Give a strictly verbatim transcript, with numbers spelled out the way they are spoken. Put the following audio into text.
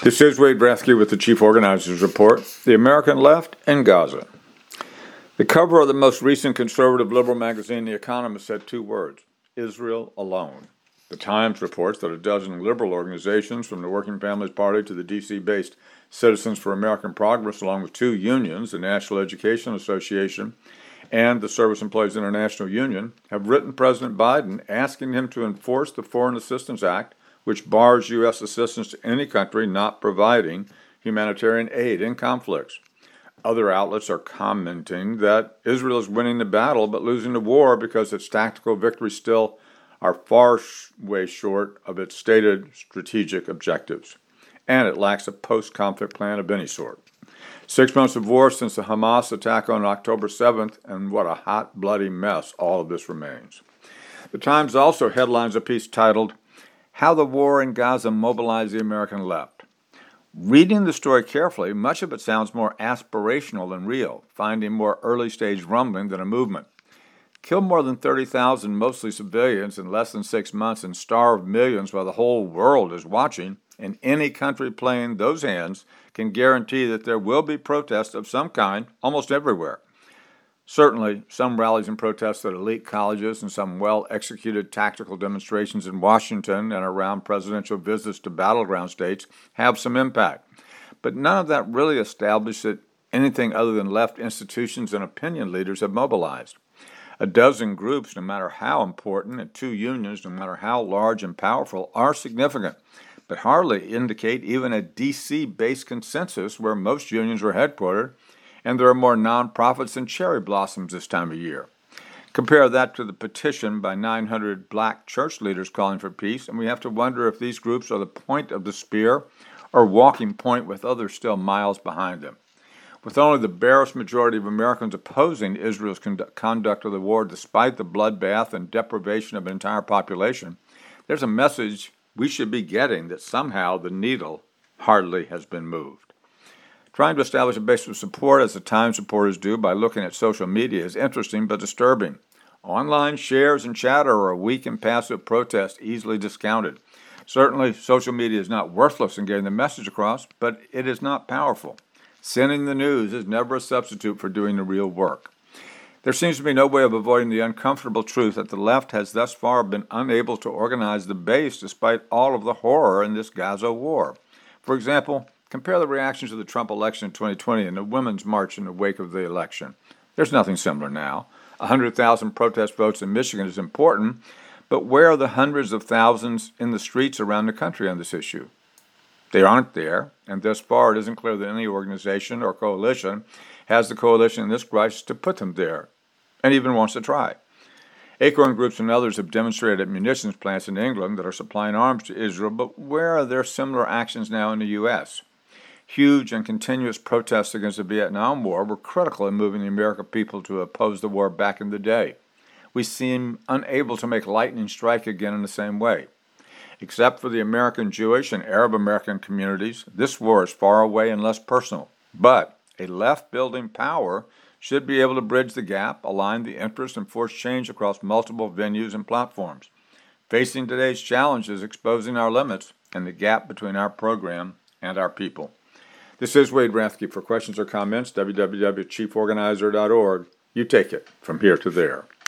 This is Wade Rathke with the Chief Organizers Report, The American Left in Gaza. The cover of the most recent conservative liberal magazine, The Economist, said two words: Israel alone. The Times reports that a dozen liberal organizations, from the Working Families Party to the D C-based Citizens for American Progress, along with two unions, the National Education Association and the Service Employees International Union, have written President Biden asking him to enforce the Foreign Assistance Act, which bars U S assistance to any country not providing humanitarian aid in conflicts. Other outlets are commenting that Israel is winning the battle but losing the war because its tactical victories still are far way short of its stated strategic objectives, and it lacks a post-conflict plan of any sort. Six months of war since the Hamas attack on October seventh, and what a hot, bloody mess all of this remains. The Times also headlines a piece titled, How the War in Gaza Mobilized the American Left. Reading the story carefully, much of it sounds more aspirational than real, finding more early-stage rumbling than a movement. Kill more than thirty thousand, mostly civilians, in less than six months and starve millions while the whole world is watching, and any country playing those hands can guarantee that there will be protests of some kind almost everywhere. Certainly, some rallies and protests at elite colleges and some well-executed tactical demonstrations in Washington and around presidential visits to battleground states have some impact. But none of that really established that anything other than left institutions and opinion leaders have mobilized. A dozen groups, no matter how important, and two unions, no matter how large and powerful, are significant, but hardly indicate even a D C-based consensus where most unions were headquartered, and there are more nonprofits than cherry blossoms this time of year. Compare that to the petition by nine hundred black church leaders calling for peace, and we have to wonder if these groups are the point of the spear or walking point with others still miles behind them. With only the barest majority of Americans opposing Israel's conduct of the war despite the bloodbath and deprivation of an entire population, there's a message we should be getting that somehow the needle hardly has been moved. Trying to establish a base of support, as the Times supporters do, by looking at social media is interesting but disturbing. Online shares and chatter are a weak and passive protest easily discounted. Certainly, social media is not worthless in getting the message across, but it is not powerful. Sending the news is never a substitute for doing the real work. There seems to be no way of avoiding the uncomfortable truth that the left has thus far been unable to organize the base despite all of the horror in this Gaza war. For example, compare the reactions to the Trump election in twenty twenty and the Women's March in the wake of the election. There's nothing similar now. one hundred thousand protest votes in Michigan is important, but where are the hundreds of thousands in the streets around the country on this issue? They aren't there, and thus far it isn't clear that any organization or coalition has the coalition in this crisis to put them there, and even wants to try. Acorn groups and others have demonstrated at munitions plants in England that are supplying arms to Israel, but where are there similar actions now in the U S? Huge and continuous protests against the Vietnam War were critical in moving the American people to oppose the war back in the day. We seem unable to make lightning strike again in the same way. Except for the American Jewish and Arab American communities, this war is far away and less personal. But a left-building power should be able to bridge the gap, align the interests, and force change across multiple venues and platforms. Facing today's challenge is exposing our limits and the gap between our program and our people. This is Wade Rathke. For questions or comments, w w w dot chief organizer dot org. You take it from here to there.